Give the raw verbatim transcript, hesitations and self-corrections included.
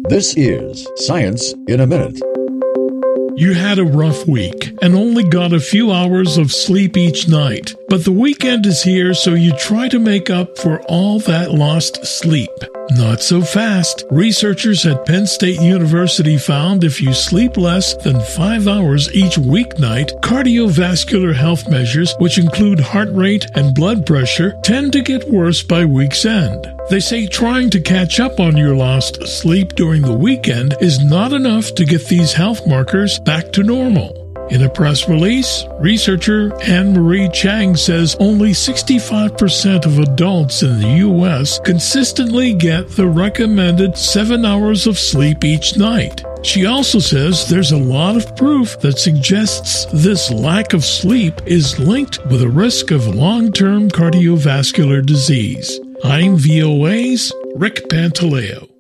This is Science in a Minute. You had a rough week and only got a few hours of sleep each night, but the weekend is here, so you try to make up for all that lost sleep. Not so fast. Researchers at Penn State University found if you sleep less than five hours each weeknight, cardiovascular health measures, which include heart rate and blood pressure, tend to get worse by week's end. They say trying to catch up on your lost sleep during the weekend is not enough to get these health markers back to normal. In a press release, researcher Anne-Marie Chang says only sixty-five percent of adults in the U S consistently get the recommended seven hours of sleep each night. She also says there's a lot of proof that suggests this lack of sleep is linked with a risk of long-term cardiovascular disease. I'm V O A's Rick Pantaleo.